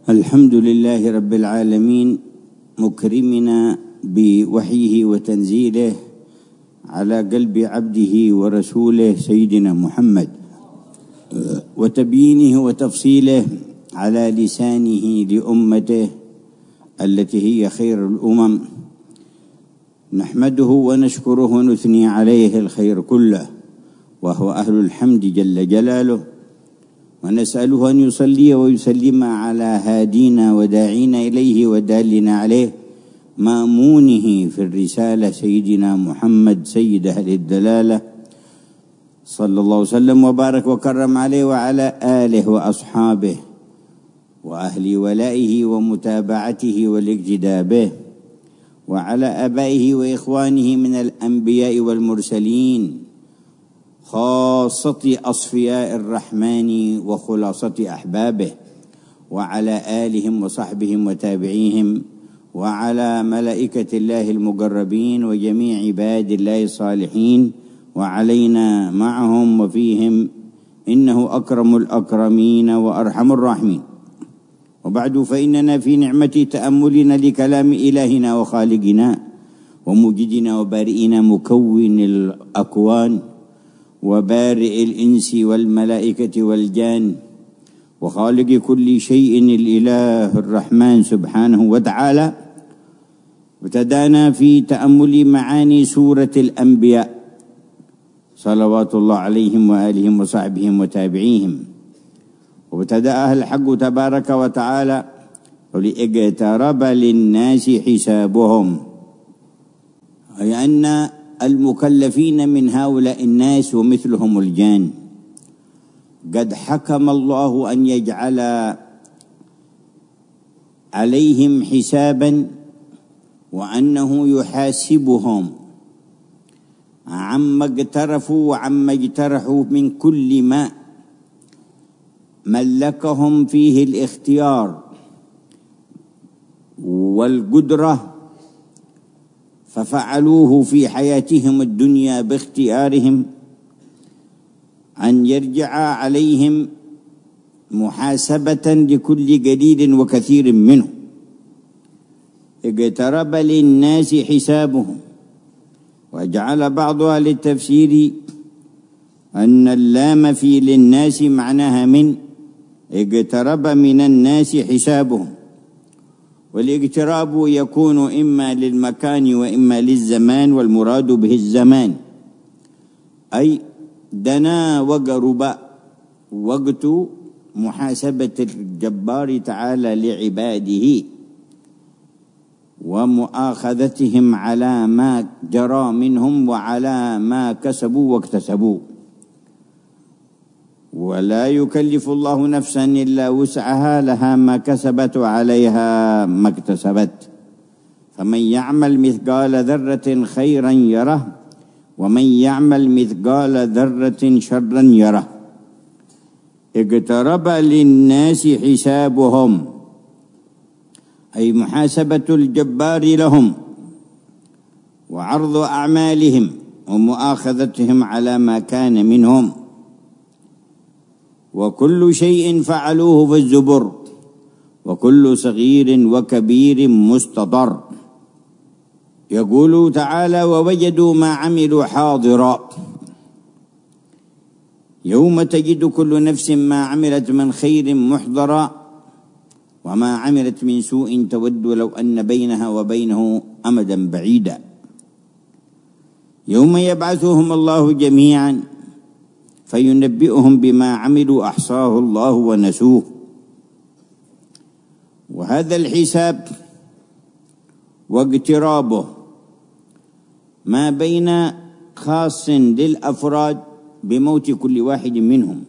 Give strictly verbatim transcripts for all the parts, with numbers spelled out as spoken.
الحمد لله رب العالمين مكرمنا بوحيه وتنزيله على قلب عبده ورسوله سيدنا محمد، وتبيينه وتفصيله على لسانه لأمته التي هي خير الأمم. نحمده ونشكره ونثني عليه الخير كله، وهو أهل الحمد جل جلاله، ونسأله أن يصلي ويسلم على هادينا وداعينا إليه ودالنا عليه مأمونه في الرسالة سيدنا محمد سيد أهل الدلالة، صلى الله وسلم وبارك وكرم عليه وعلى آله وأصحابه وأهل ولائه ومتابعته والاقتداء به، وعلى آبائه وإخوانه من الأنبياء والمرسلين، خاصة أصفياء الرحمن وخلاصة أحبابه، وعلى آلهم وصحبهم وتابعيهم، وعلى ملائكة الله المقربين وجميع عباد الله الصالحين، وعلينا معهم وفيهم، إنه أكرم الأكرمين وأرحم الراحمين. وبعد، فإننا في نعمة تأملنا لكلام إلهنا وخالقنا وموجدنا وبارئنا مكون الأكوان وبارئ الإنس والملائكة والجان وخالق كل شيء الإله الرحمن سبحانه وتعالى. ابتدأنا في تأمل معاني سورة الأنبياء صلوات الله عليهم وآلهم وصحبهم وتابعيهم، وابتدأها الحق تبارك وتعالى ولإقترب للناس حسابهم، أي أن المكلفين من هؤلاء الناس ومثلهم الجان قد حكم الله أن يجعل عليهم حسابا، وأنه يحاسبهم عما اقترفوا وعما اجترحوا من كل ما ملكهم فيه الاختيار والقدرة ففعلوه في حياتهم الدنيا باختيارهم، أن يرجع عليهم محاسبة لكل قليل وكثير منه. اقترب للناس حسابهم، وجعل بعض أهل التفسير أن اللام في للناس معناها من اقترب من الناس حسابهم، والاقتراب يكون إما للمكان وإما للزمان، والمراد به الزمان، أي دنا وقرب وقت محاسبة الجبار تعالى لعباده ومؤاخذتهم على ما جرى منهم وعلى ما كسبوا واكتسبوا. ولا يكلف الله نفسا إلا وسعها، لها ما كسبت وعليها ما اكتسبت. فمن يعمل مثقال ذرة خيرا يره، ومن يعمل مثقال ذرة شرا يره. اقترب للناس حسابهم، أي محاسبة الجبار لهم وعرض أعمالهم ومؤاخذتهم على ما كان منهم. وكل شيء فعلوه في الزبر، وكل صغير وكبير مستضر. يقول تعالى: ووجدوا ما عملوا حاضرا، يوم تجد كل نفس ما عملت من خير محضرا، وما عملت من سوء تود لو أن بينها وبينه أمدا بعيدا. يوم يبعثهم الله جميعا فينبئهم بما عملوا أحصاه الله ونسوه. وهذا الحساب واقترابه ما بين خاص للأفراد بموت كل واحد منهم،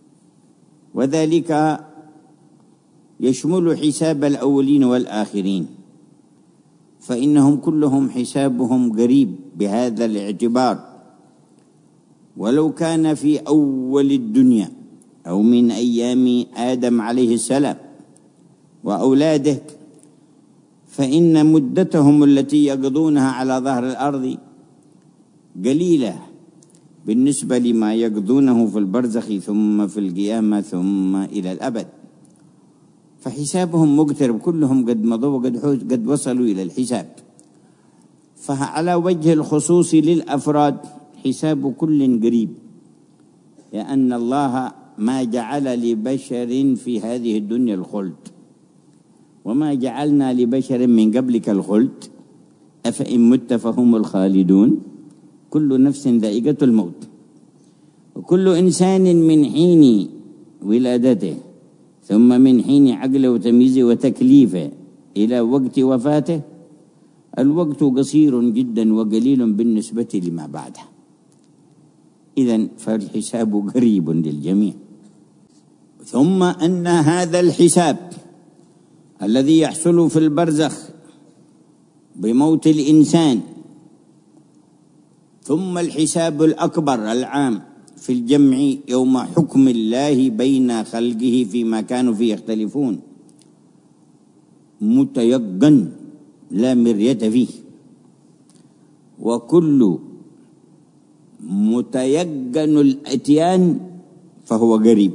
وذلك يشمل حساب الأولين والآخرين، فإنهم كلهم حسابهم قريب بهذا الاعتبار. ولو كان في أول الدنيا أو من أيام آدم عليه السلام وأولاده، فإن مدتهم التي يقضونها على ظهر الأرض قليلة بالنسبة لما يقضونه في البرزخ ثم في القيامة ثم إلى الأبد. فحسابهم مقترب، كلهم قد مضوا وقد قد وصلوا إلى الحساب. فعلى وجه الخصوص للأفراد حساب كل قريب، لأن الله ما جعل لبشر في هذه الدنيا الخلد، وما جعلنا لبشر من قبلك الخلد أفإن مت فهم الخالدون، كل نفس ذائقة الموت، وكل إنسان من حين ولادته ثم من حين عقله وتمييزه وتكليفه إلى وقت وفاته الوقت قصير جدا وقليل بالنسبة لما بعده. إذن فالحساب قريب للجميع. ثم أن هذا الحساب الذي يحصل في البرزخ بموت الإنسان، ثم الحساب الأكبر العام في الجمع يوم حكم الله بين خلقه فيما كانوا فيه يختلفون، متيقن لا مرية فيه، وكل متيقن الأتيان فهو قريب.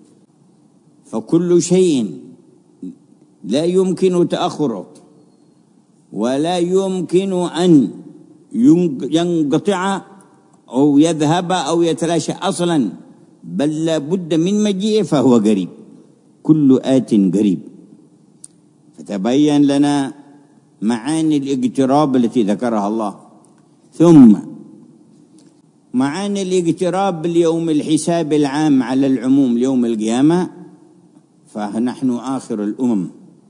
فكل شيء لا يمكن تأخره ولا يمكن أن ينقطع أو يذهب أو يتلاشى أصلا، بل لا بد من مجيئه فهو قريب، كل آت قريب. فتبين لنا معاني الاقتراب التي ذكرها الله. ثم معاني الاقتراب ليوم الحساب العام على العموم ليوم القيامة، فنحن آخر الأمم،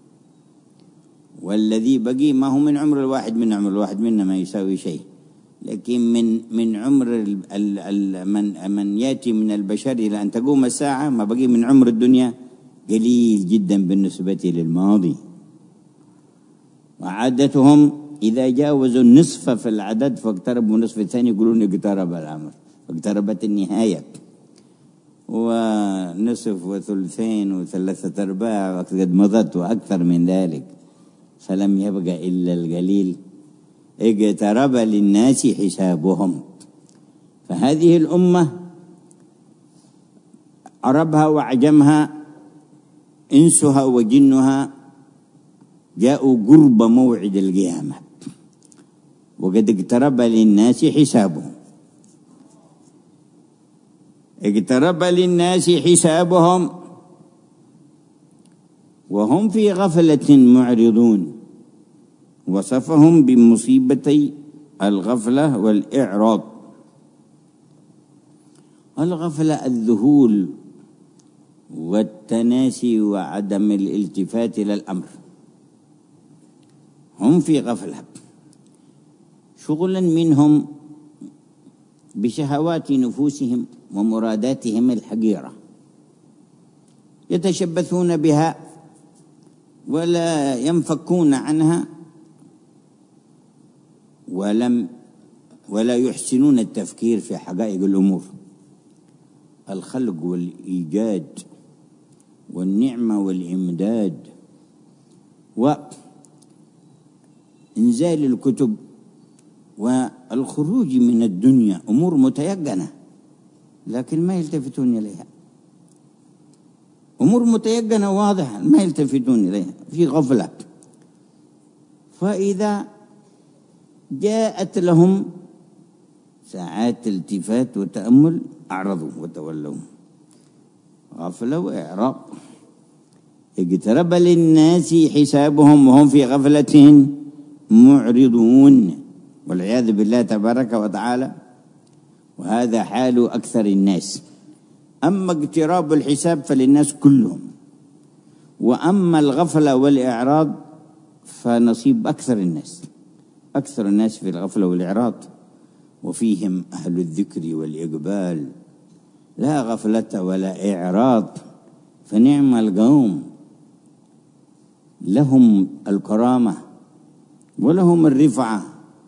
والذي بقي ما هو من عمر الواحد من عمر الواحد منا ما يساوي شيء، لكن من من عمر ال ال ال من من يأتي من البشر إلى أن تقوم الساعة ما بقي من عمر الدنيا قليل جدا بالنسبة للماضي. وعادتهم إذا جاوزوا النصف في العدد فاقتربوا نصف الثاني يقولون اقترب الأمر، اقتربت النهاية، ونصف وثلثين وثلاثة أرباع وقد مضت وأكثر من ذلك، فلم يبقى إلا القليل. اقترب للناس حسابهم. فهذه الأمة عربها وعجمها إنسها وجنها جاءوا قرب موعد القيامة، وقد اقترب للناس حسابهم. اقترب للناس حسابهم وهم في غفلة معرضون. وصفهم بمصيبتي الغفلة والإعراض. الغفلة الذهول والتناسي وعدم الالتفات إلى الأمر، هم في غفلة، شغلا منهم بشهوات نفوسهم ومراداتهم الحقيرة، يتشبثون بها ولا ينفكون عنها، ولم ولا يحسنون التفكير في حقائق الأمور. الخلق والإيجاد والنعمة والإمداد وإنزال الكتب والخروج من الدنيا أمور متيقنة، لكن ما يلتفتون إليها. أمور متيقنة واضحة ما يلتفتون إليها، في غفلة. فإذا جاءت لهم ساعات التفات وتأمل أعرضوا وتولوا، غفلة وإعراض. اقترب للناس حسابهم وهم في غفلة معرضون، والعياذ بالله تبارك وتعالى. وهذا حال أكثر الناس. أما اقتراب الحساب فللناس كلهم، وأما الغفلة والإعراض فنصيب أكثر الناس. أكثر الناس في الغفلة والإعراض، وفيهم أهل الذكر والإقبال، لا غفلة ولا إعراض. فنعم القوم، لهم الكرامة ولهم الرفعة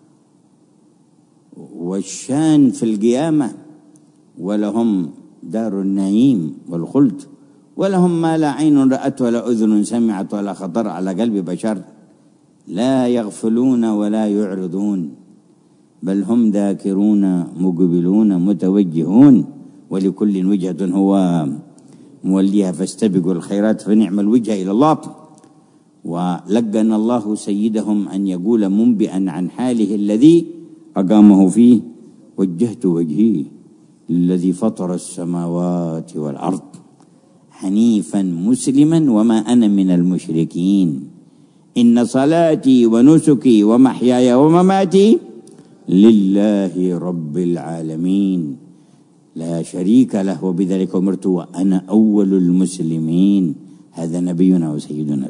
والشان في القيامة، ولهم دار النعيم والخلد، ولهم ما لا عين رأت ولا أذن سمعت ولا خطر على قلب بشر. لا يغفلون ولا يعرضون، بل هم ذاكرون مقبلون متوجهون، ولكل وجهة هو موليها فاستبقوا الخيرات فنعم الوجه إلى الله. ولقن الله سيدهم أن يقول منبئا عن حاله الذي أقامه فيه: وجهت وجهي للذي فطر السماوات والأرض حنيفا مسلما وما أنا من المشركين إن صلاتي ونسكي ومحياي ومماتي لله رب العالمين لا شريك له وبذلك أمرت وأنا أول المسلمين. هذا نبينا وسيدنا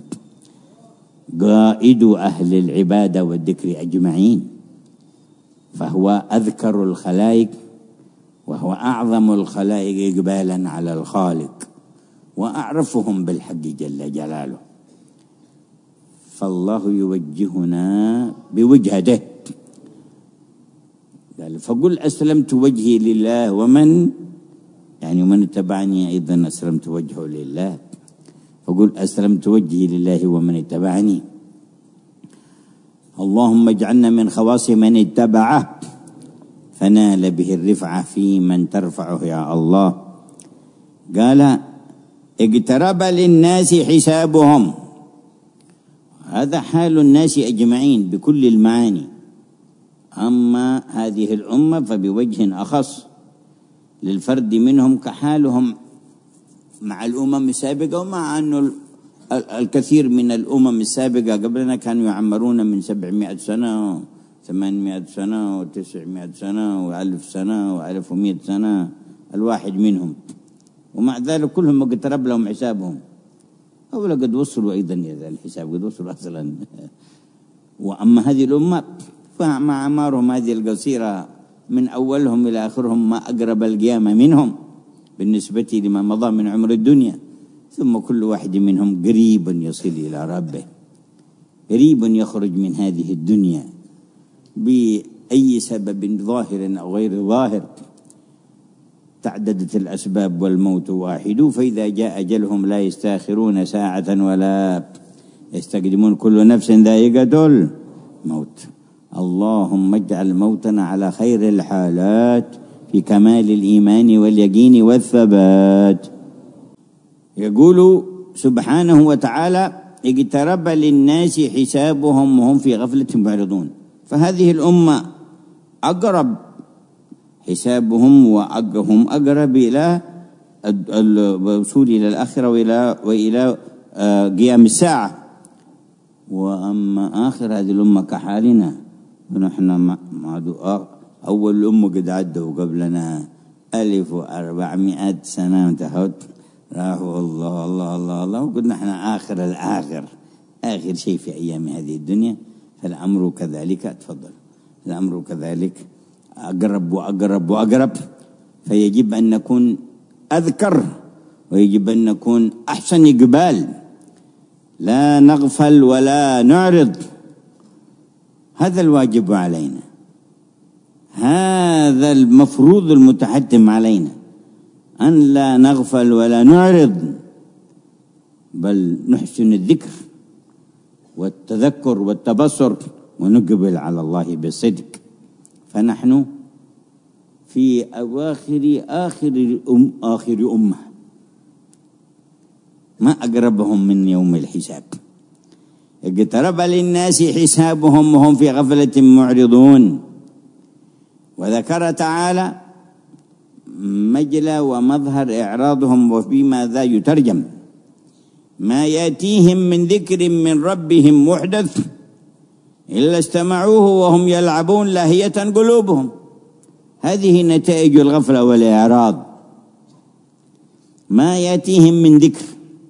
قائد أهل العبادة والذكر أجمعين، فهو أذكر الخلائق وهو أعظم الخلائق إقبالا على الخالق وأعرفهم بالحق جل جلاله. فالله يوجهنا بوجهته، قال: فقل أسلمت وجهي لله ومن يعني ومن اتبعني أيضا أسلمت وجهه لله. فقل أسلمت وجهي لله ومن اتبعني. اللهم اجعلنا من خواص من اتبعه فنال به الرفعة في من ترفعه يا الله. قال: اقترب للناس حسابهم. هذا حال الناس أجمعين بكل المعاني، أما هذه الأمة فبوجه أخص للفرد منهم كحالهم مع الأمم السابقة، ومع أنه الكثير من الأمم السابقة قبلنا كانوا يعمرون من سبعمائة سنة ثمانمائة سنة وتسعمائة سنة وألف سنة وألف ومائة سنة الواحد منهم، ومع ذلك كلهم اقترب لهم حسابهم، أو لقد وصلوا أيضا إلى الحساب، قد وصلوا أصلا. وأما هذه الأمة فمع أعمارهم هذه القصيرة من أولهم إلى آخرهم ما أقرب القيامة منهم بالنسبة لما مضى من عمر الدنيا، ثم كل واحد منهم قريب يصل إلى ربه، قريب يخرج من هذه الدنيا بأي سبب ظاهر أو غير ظاهر. تعددت الأسباب والموت واحد، فإذا جاء أجلهم لا يستاخرون ساعة ولا يستقدمون، كل نفس ذائقة الموت. اللهم اجعل موتنا على خير الحالات في كمال الإيمان واليقين والثبات. يقول سبحانه وتعالى: اقترب للناس حسابهم وهم في غفلة معرضون. فهذه الأمة أقرب حسابهم وهم أقرب إلى الوصول إلى الآخرة وإلى وإلى قيام الساعة. وأما آخر هذه الأمة كحالنا، ونحن أول الأمة قد عدوا قبلنا ألف وأربعمائة سنة انتهت، راحوا الله الله الله الله، وقلنا نحن آخر الآخر، آخر شيء في أيام هذه الدنيا. فالأمر كذلك، تفضل، الأمر كذلك أقرب وأقرب وأقرب، فيجب أن نكون أذكر ويجب أن نكون أحسن إقبال، لا نغفل ولا نعرض. هذا الواجب علينا، هذا المفروض المتحتم علينا، أن لا نغفل ولا نعرض، بل نحسن الذكر والتذكر والتبصر ونقبل على الله بالصدق. فنحن في أواخر آخر أم آخر أمة، ما أقربهم من يوم الحساب. اقترب للناس حسابهم وهم في غفلة معرضون. وذكر تعالى مجلى ومظهر إعراضهم وفيما ذا يترجم: ما يأتيهم من ذكر من ربهم محدث إلا استمعوه وهم يلعبون لاهية قلوبهم. هذه نتائج الغفلة والإعراض. ما يأتيهم من ذكر،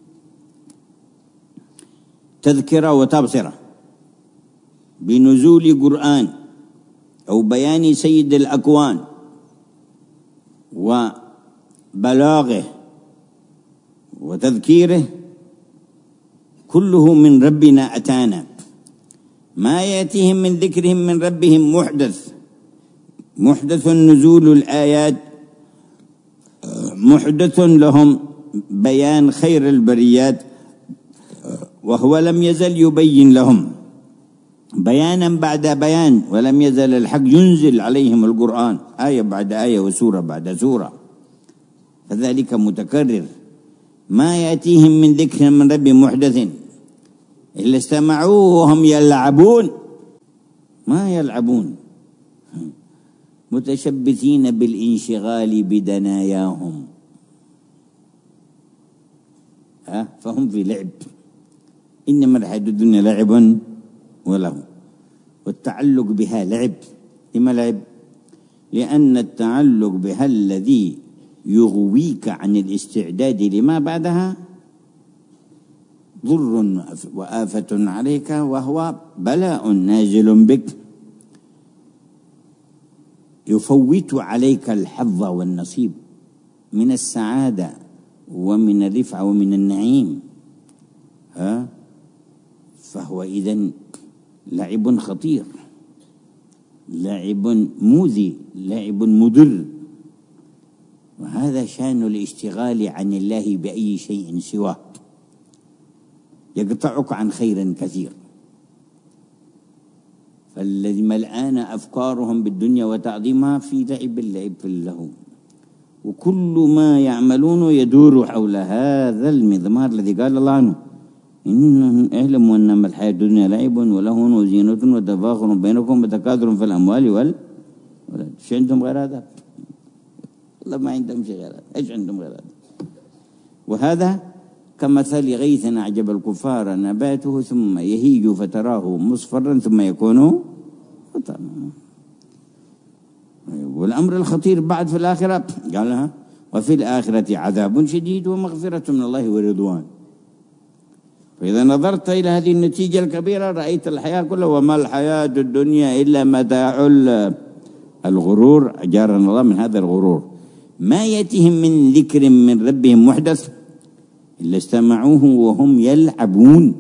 تذكرة وتبصرة بنزول قرآن أو بيان سيد الأكوان وبلاغه وتذكيره، كله من ربنا أتانا. ما يأتيهم من ذكرهم من ربهم محدث، محدث نزول الآيات، محدث لهم بيان خير البريات، وهو لم يزل يبين لهم بيانا بعد بيان، ولم يزل الحق ينزل عليهم القرآن آية بعد آية وسورة بعد سورة، فذلك متكرر. ما يأتيهم من ذكر من رب محدث إلا استمعوه وهم يلعبون. ما يلعبون، متشبثين بالانشغال بدناياهم، ها فهم في لعب. إنما الحياة الدنيا لعب وله، والتعلق بها لعب. لما لعب؟ لأن التعلق بها الذي يغويك عن الاستعداد لما بعدها ضر وآفة عليك، وهو بلاء نازل بك يفوت عليك الحظ والنصيب من السعادة ومن الرفعة ومن النعيم. ها فهو إذن لعب خطير، لعب مؤذي، لعب مضر. وهذا شأن الاشتغال عن الله بأي شيء سواه، يقطعك عن خير كثير. فالذي ملآن أفكارهم بالدنيا وتعظيمها في لعب اللعب في اللهو، وكل ما يعملون يدور حول هذا المضمار الذي قال الله عنه: إن اعلموا أنما الحياة الدنيا لعب ولهو وزينة وتفاخر بينكم وتكاثر في الأموال والأولاد. شو عندهم غير هذا؟ الله ما عندهم شيء غير هذا. إيش عندهم غير هذا؟ وهذا كمثل غيث أعجب الكفار نباته ثم يهيج فتراه مصفرا ثم يكون حطاما. والأمر الخطير بعد في الآخرة قالها: وفي الآخرة عذاب شديد ومغفرة من الله ورضوان. فإذا نظرت إلى هذه النتيجة الكبيرة رأيت الحياة كلها. وما الحياة الدنيا إلا متاع الغرور، أجارنا الله من هذا الغرور. ما يأتيهم من ذكر من ربهم محدث إلا استمعوه وهم يلعبون،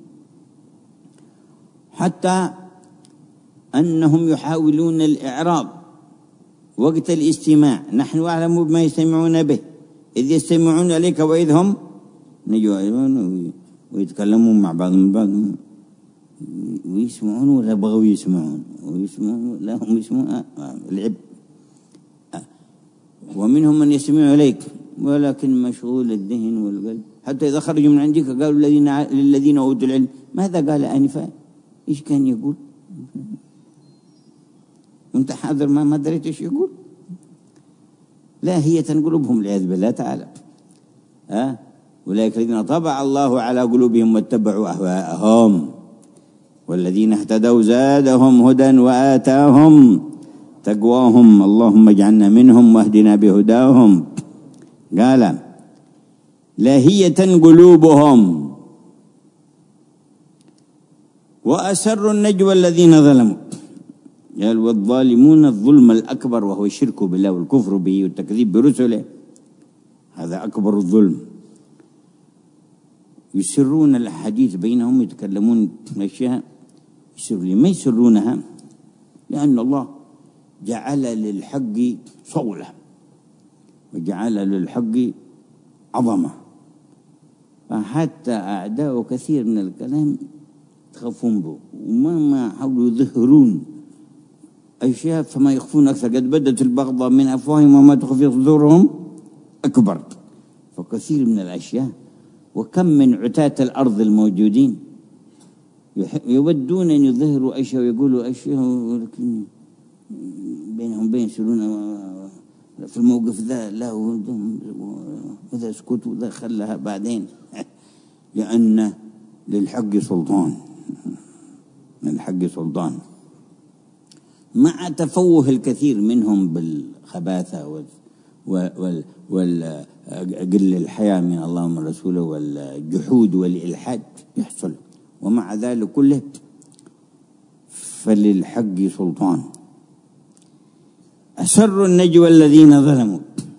حتى أنهم يحاولون الإعراض وقت الاستماع. نحن أعلم بما يستمعون به إذ يستمعون إليك وإذ هم نجوى ويتكلمون مع بعضهم البعض ويسمعون ولا بغوا يسمعون ويسمعون لا هم يسمعون. آه آه العب. آه ومنهم من يستمع إليك ولكن مشغول الذهن والقلب، حتى إذا خرجوا من عندك قالوا الذين للذين أوتوا العلم ماذا قال آنفا؟ إيش كان يقول؟ وأنت حاضر ما ما دريت إيش يقول. لاهية قلوبهم والعياذ بالله تعالى. ها أه؟ أولئك الذين طبع الله على قلوبهم واتبعوا أهواءهم والذين اهتدوا زادهم هدى وآتاهم تقواهم. اللهم اجعلنا منهم واهدنا بهداهم. قال: لاهية قلوبهم وأسروا النجوى الذين ظلموا. قال: والظالمون الظلم الأكبر وهو الشرك بالله والكفر به والتكذيب برسله، هذا أكبر الظلم. يسرون الحديث بينهم، يتكلمون أشياء يسرون. ما يسرونها لأن الله جعل للحق صولة وجعل للحق عظمة، فحتى أعداء كثير من الكلام تخافون به وما حاولوا يظهرون أشياء فما يخفون أكثر. قد بدت البغضاء من أفواههم وما تخفي صدورهم أكبر. فكثير من الأشياء، وكم من عتاة الأرض الموجودين يودون أن يظهروا أشياء ويقولوا أشياء ولكن بينهم بين يسألون في الموقف ذا لا وذا اسكت وذا خلها بعدين، لأن للحق سلطان، للحق سلطان. مع تفوه الكثير منهم بالخباثة وقل الحياة من الله ومن رسوله والجحود والإلحاد يحصل، ومع ذلك كله فللحق سلطان. أسر النجوى الذين ظلموا،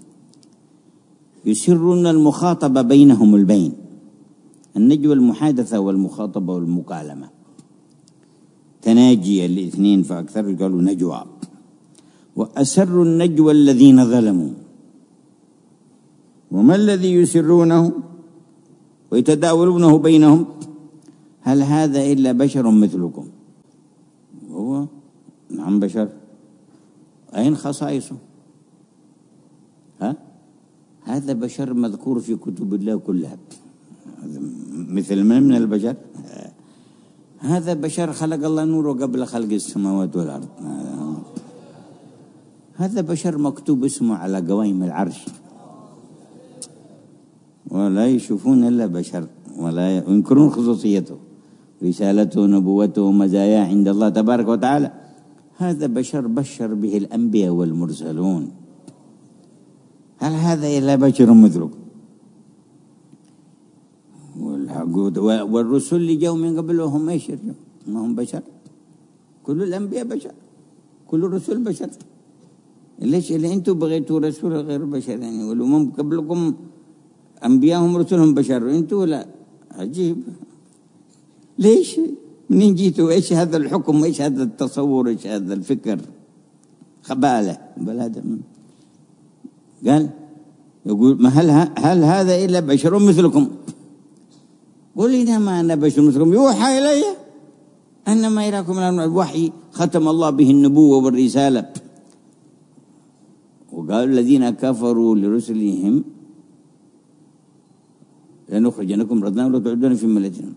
يسرون المخاطبة بينهم البين. النجوى المحادثة والمخاطبة والمكالمة، تناجي الاثنين فأكثر قالوا نجوى. وأسر النجوى الذين ظلموا، وما الذي يسرونه ويتداولونه بينهم؟ هل هذا إلا بشر مثلكم؟ هو نعم بشر. أين خصائصه؟ ها؟ هذا بشر مذكور في كتب الله كلها، مثل من من البشر؟ هذا بشر خلق الله نوره قبل خلق السماوات والأرض. هذا بشر مكتوب اسمه على قوائم العرش، ولا يشوفون إلا بشر، ولا ينكرون خصوصيته، رسالته، نبوته، ومزاياه عند الله تبارك وتعالى. هذا بشر بشر به الأنبياء والمرسلون. هل هذا إلا بشر مثلكم؟ والرسل اللي جاءوا من قبلهم ايش يرجعوا؟ ما هم بشر؟ كل الأنبياء بشر، كل الرسل بشر. ليش اللي انتم بغيتوا رسول غير بشر يعني؟ والأمم قبلكم أنبياءهم رسلهم بشر، انتوا لا. عجيب. ليش؟ منين جيتوا؟ ايش هذا الحكم؟ ايش هذا التصور؟ ايش هذا الفكر؟ خبالة بلاد. قال يقول ما هل هل هذا إلا بشر مثلكم؟ قل إنما أنا بشر مثلكم يوحى إلي أنما إلهكم من الوحي ختم الله به النبوة والرسالة. وقالوا الذين كفروا لرسلهم لنخرجنكم ردنا ولا تعودون في ملتنا.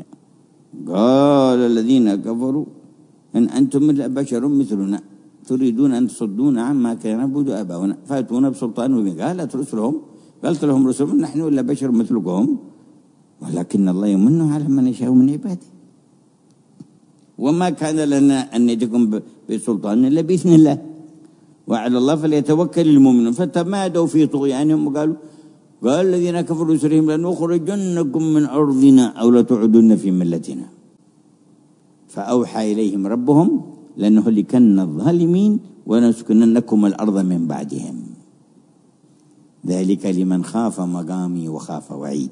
قال الذين كفروا إن أنتم إلا بشر مثلنا تريدون أن تصدون عما كان يعبد آباؤنا فأتونا بسلطان مبين. قالت رسلهم قالت لهم رسلهم نحن إلا بشر مثلكم ولكن الله يمن على من يشاء من عباده وما كان لنا أن نأتيكم بسلطان إلا بإذن الله وعلى الله فليتوكل المؤمنون. فتمادوا في طغيانهم وقالوا قال الذين كفروا رسلهم لنخرجنكم من أرضنا أو لتعودن في ملتنا. فأوحى إليهم ربهم لنهلكن الظالمين ونسكننكم الأرض من بعدهم ذلك لمن خاف مقامي وخاف وعيد.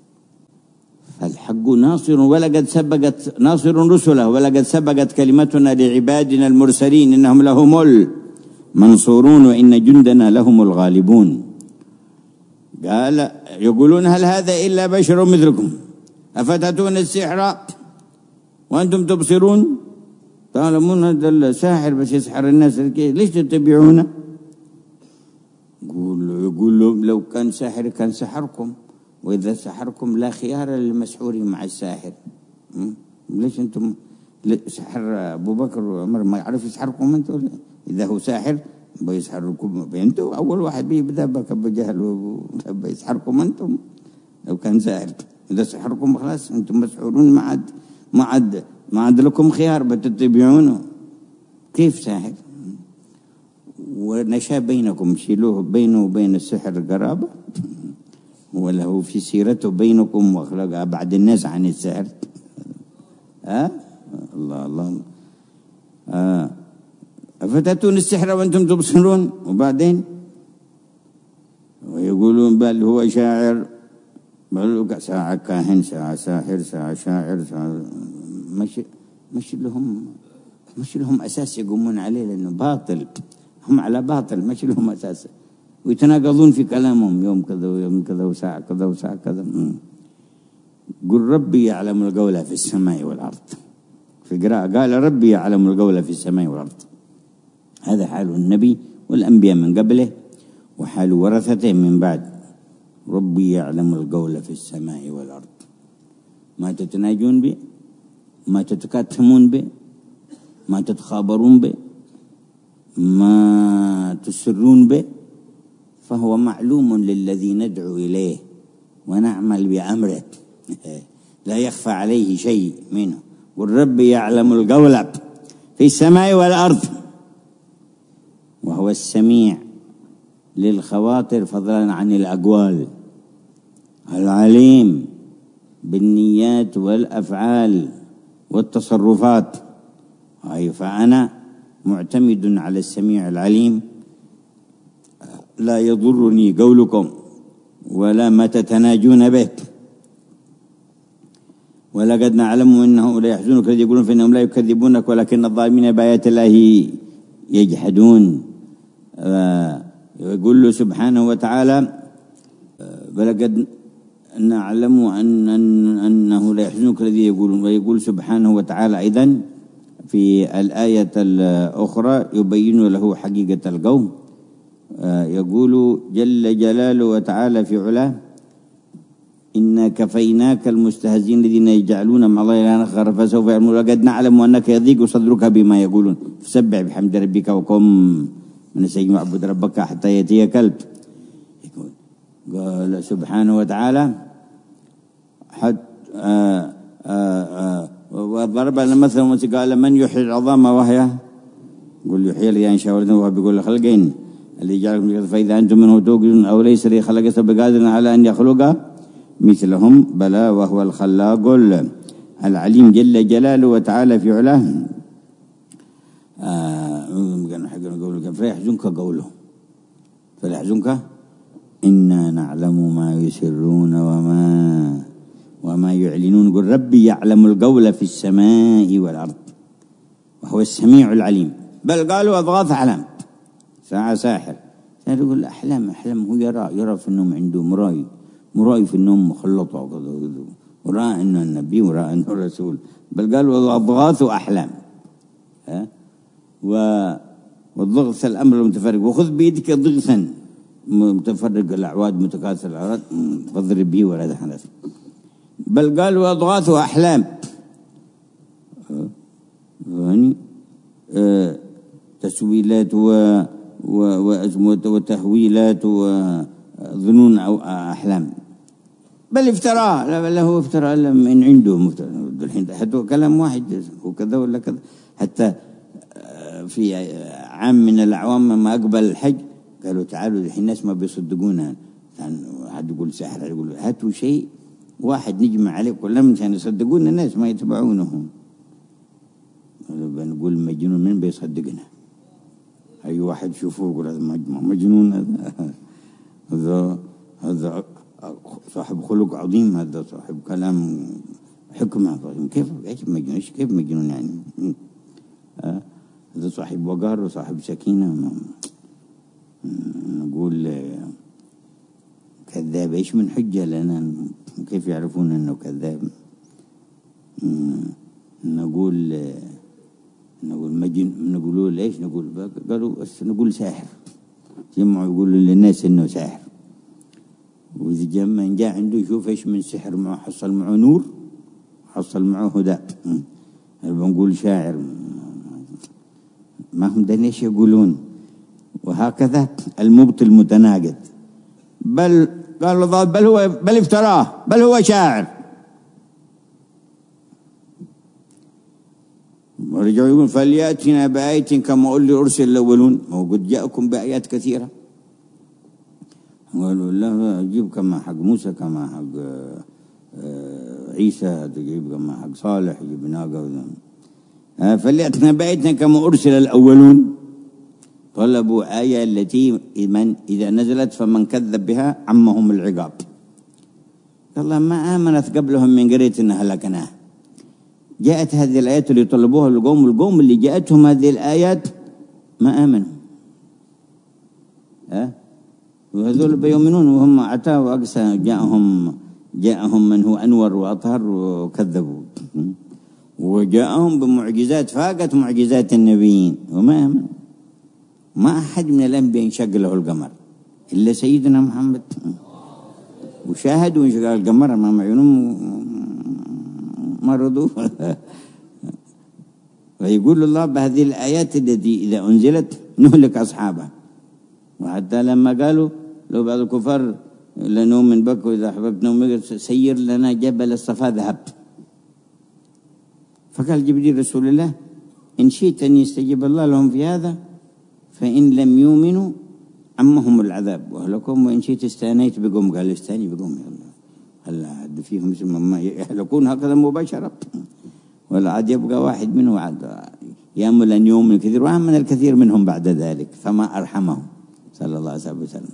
فالحق ناصر ولقد سبقت ناصر رسله ولقد سبقت كلمتنا لعبادنا المرسلين إنهم لهم المنصورون وإن جندنا لهم الغالبون. قال يقولون هل هذا إلا بشر مثلكم أفتأتون السحر وأنتم تبصرون تعلمون هذا الساحر بس يسحر الناس ليش تتبعونه؟ يقول لهم لو كان ساحر كان سحركم وإذا سحركم لا خيار للمسحور مع الساحر. ليش أنتم سحر أبو بكر وعمر ما يعرف يسحركم أنتم؟ إذا هو ساحر بيسحركم أنتم أول واحد بيبدأ بك بجهل بيسحركم أنتم لو كان ساحر. إذا سحركم خلاص أنتم مسحورون ما عاد ما عاد ما عاد لكم خيار بتتبعونه. كيف ساحر؟ ونشا بينكم شيلوه بينه وبين السحر قرابة وله في سيرته بينكم واخلاق بعد الناس عن السحر. ها أه؟ الله الله آه. أفتأتون السحر وأنتم تبصرون وبعدين ويقولون بل هو شاعر بل ساعة كاهن ساعة ساحر ساعة شاعر ساعة مش مش لهم مش لهم أساس يقومون عليه لأنه باطل. هم على باطل مش لهم أساس ويتناقضون في كلامهم يوم كذا ويوم كذا وساعة كذا وساعة كذا. قل ربي يعلم القول في السماء والأرض. في قراءة قال ربي يعلم القول في السماء والأرض. هذا حال النبي والأنبياء من قبله وحال ورثته من بعد. ربي يعلم القول في السماء والأرض. ما تتناجون به ما تتكاتمون به ما تتخابرون به ما تسرون به فهو معلوم للذي ندعو إليه ونعمل بأمره لا يخفى عليه شيء منه. والرب يعلم القول في السماء والأرض وهو السميع للخواطر فضلا عن الأقوال العليم بالنيات والأفعال والتصرفات. أي فأنا معتمد على السميع العليم لا يضرني قولكم ولا ما تتناجون به. ولقد نعلم انه لا يحزنك الذي يقولون فانهم لا يكذبونك ولكن الظالمين بآيات الله يجحدون. يقول له سبحانه وتعالى ولقد نعلم ان انه لا يحزنك الذي يقولون. ويقول سبحانه وتعالى ايضا في الآية الأخرى يبين له حقيقة القوم يقول جل جلاله وتعالى في علاه: إنا كفيناك المستهزئين الذين يجعلون مع الله إلها آخر فسوف يعلمون وقد نعلم أنك يضيق صدرك بما يقولون فسبح بحمد ربك وقم من السجن واعبد ربك حتى يأتيك كلب. قال سبحانه وتعالى: حتى وضرب لنا مثلا قال: من يحيي العظام وهي قل يحيي إن شاء الله، وهو بيقول خلقين اللي جعلكم فإذا أنتم منه توقدون أو ليس لي خلق بقادر على أن يخلق مثلهم بلى وهو الخلاق العليم جل جلاله وتعالى في علاه. آه فيحزنك قوله فيحزنك إنا نعلم ما يسرون وما وما يعلنون. قل ربي يعلم القول في السماء والأرض وهو السميع العليم. بل قالوا أضغاث أحلام، ساعة ساحر. يقول أحلام أحلام هو يرى يرى في النوم، عنده مراي مراي في النوم مخلطة ورأى أنه النبي ورأى أنه الرسول. بل قالوا أضغاث أحلام. ها والضغث الأمر المتفرق وخذ بيدك ضغثا متفرق الأعواد متكاثر الأعواد فاضرب به ولا تحنث. بل قالوا أضغاث أحلام يعني آه تسويلات و وتهويلات وظنون أو أحلام. بل افتراء، لا بل هو افتراء من عنده الحين حتى كلام واحد وكذا ولا كذا. حتى في عام من الأعوام ما أقبل الحج قالوا تعالوا الحين الناس ما بيصدقونا، حد يقول سحر يقول هاتوا شيء واحد نجمع عليه كلهم عشان يصدقون الناس ما يتبعونه. بنقول مجنون من بيصدقنا؟ أي واحد شوفوه يقول هذا مجنون، هذا هذا هذا صاحب خلق عظيم، هذا صاحب كلام حكمة. كيف ايش مجنون؟ ايش كيف مجنون يعني؟ آه هذا صاحب وقار وصاحب سكينة. نقول كذاب، ايش من حجة لنا؟ كيف يعرفون انه كذاب؟ نقول نقول مجن، نقولوا ليش نقول؟ قالوا نقول ساحر، جمعوا يقولوا للناس انه ساحر. واذا جاء من جاء عنده يشوف ايش من سحر معه، حصل معه نور، حصل معه هدى. بنقول شاعر، ما هم ده ليش يقولون؟ وهكذا المبطل المتناقض. بل قال الله بل هو بل افتراه بل هو شاعر. ورجعوا يقول فليأتنا بآية كما قل أرسل الأولون. وقد جاءكم بآيات كثيرة. قالوا لا جيب كما حق موسى كما حق عيسى، تجيب كما حق صالح، يجيب ناقة. فليأتنا بآية كما أرسل الأولون. طلبوا آية التي من إذا نزلت فمن كذب بها عمهم العقاب. الله ما آمنت قبلهم من قرية هلكناها. جاءت هذه الآيات اللي طلبوها القوم، القوم اللي جاءتهم هذه الآيات ما آمنوا. ها وهذول بيؤمنون وهم عتاه وأقسى. جاءهم جاءهم من هو أنور وأطهر وكذبوا، وجاءهم بمعجزات فاقت معجزات النبيين وما آمنوا. ما أحد من الأنبياء انشق له القمر إلا سيدنا محمد، وشاهدوا انشقاق القمر أمام عيونهم ما رضوا. ويقول الله بهذه الآيات التي إذا أنزلت نهلك أصحابها. وحتى لما قالوا لو بعض الكفار لنؤمن بك وإذا أحببت نؤمن سير لنا جبل الصفا ذهب. فقال جبريل رسول الله إن شئت أن يستجيب الله لهم في هذا فإن لم يؤمنوا عمهم العذاب وأهلكم، وإن شئت استانيت بقوم. قال استاني بقوم هل عاد فيهم اسم ما يهلكون هكذا مباشرة؟ ولا عاد يبقى واحد منه عاد يأمل أن يؤمن الكثير وآمن الكثير منهم بعد ذلك فما أرحمهم صلى الله عليه وسلم.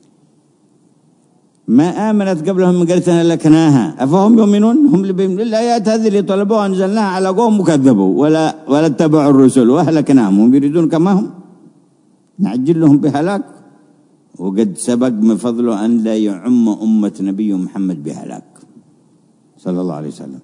ما آمنت قبلهم من قرية هلكناها أفهم يؤمنون؟ هم اللي بيؤمنون. الآيات هذه اللي طلبوها أنزلناها على قوم مكذبوا ولا ولا اتبعوا الرسل وأهلكناهم. هم يريدون كما هم نعجل لهم بهلاك، وقد سبق من فضله أن لا يعم أمة نبي محمد بهلاك صلى الله عليه وسلم.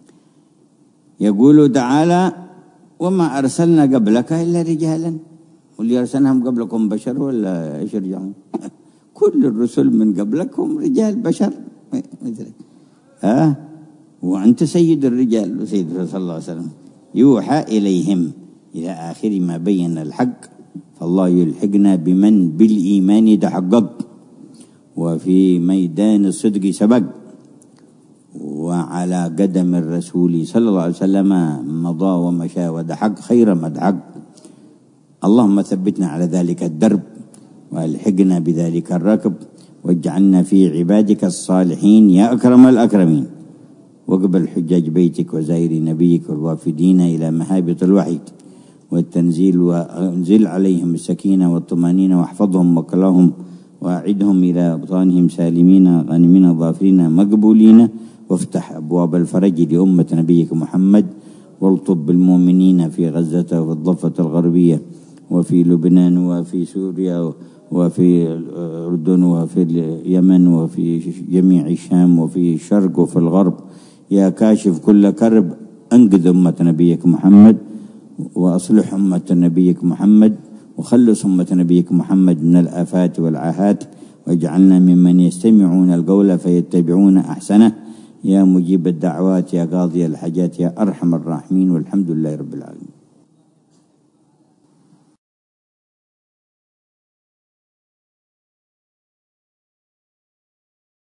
يقول تعالى وما أرسلنا قبلك إلا رجالا. واللي أرسلناهم قبلكم بشر ولا إيش يرجعون؟ كل الرسل من قبلكم رجال بشر مثلك. ها وأنت سيد الرجال وسيد الرسول صلى الله عليه وسلم. يوحى إليهم إلى آخر ما بين الحق. فالله يلحقنا بمن بالإيمان تحقق وفي ميدان الصدق سبق وعلى قدم الرسول صلى الله عليه وسلم مضى ومشى ودحق خير مدحق. اللهم ثبتنا على ذلك الدرب والحقنا بذلك الركب واجعلنا في عبادك الصالحين يا أكرم الأكرمين. واقبل حجاج بيتك وزائر نبيك والوافدين إلى مهابط الوحي والتنزيل وانزل عليهم السكينة والطمأنينة واحفظهم وكلاهم وأعدهم إلى أبطانهم سالمين غانمين ظافرين مقبولين. وافتح أبواب الفرج لأمة نبيك محمد والطب بالمؤمنين في غزة وفي الضفة الغربية وفي لبنان وفي سوريا وفي الأردن وفي اليمن وفي جميع الشام وفي الشرق وفي الغرب. يا كاشف كل كرب أنقذ أمة نبيك محمد وأصلح أمة نبيك محمد وخلص أمة نبيك محمد من الآفات والعاهات واجعلنا ممن يستمعون القول فيتبعون أحسنه. يا مجيب الدعوات يا قاضي الحاجات يا أرحم الراحمين والحمد لله رب العالمين.